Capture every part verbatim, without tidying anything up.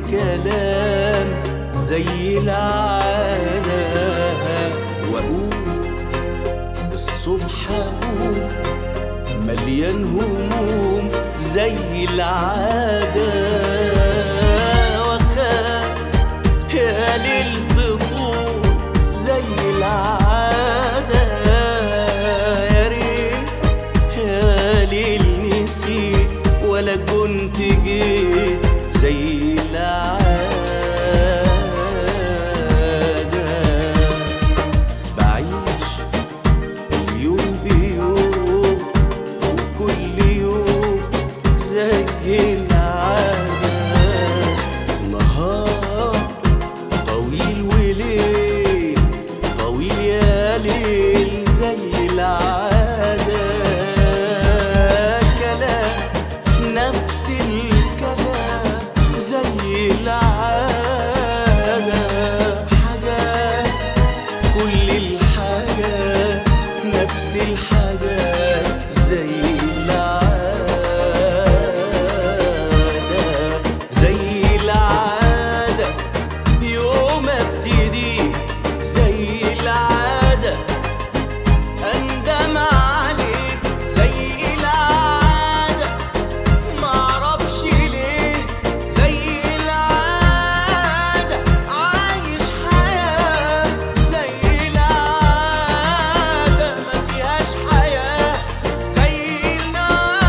الكلام زي العادة، وأقوم الصبح أقوم مليان هموم زي العادة، وأخاف يا ليل تطول زي العادة، يا ريت يا ليل نسيت ولا كنت جيت زي العادة. بعيش اليوم بيوم وكل يوم زي العادة، نهار طويل وليل طويل يا ليل زي العادة، كلام نفس الكلام زي العادة، حاجات كل الحاجات نفس الحاجات زي العادة، زي العادة يوم ابتدي زي العادة، أندم عليك زي العادة، معرفش ليه زي العادة، عايش حياة زي العادة، ما فيهاش حياة زي العادة.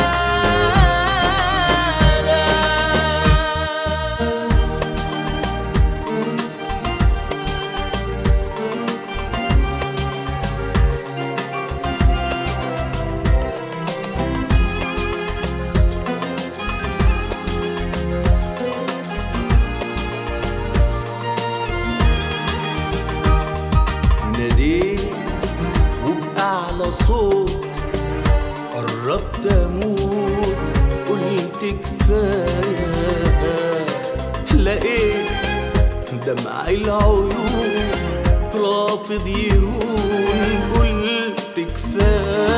ناديت وبأعلى صوت قربت أموت، قلت كفاية، لقيت دمع العيون رافض يهون، قلت كفاية.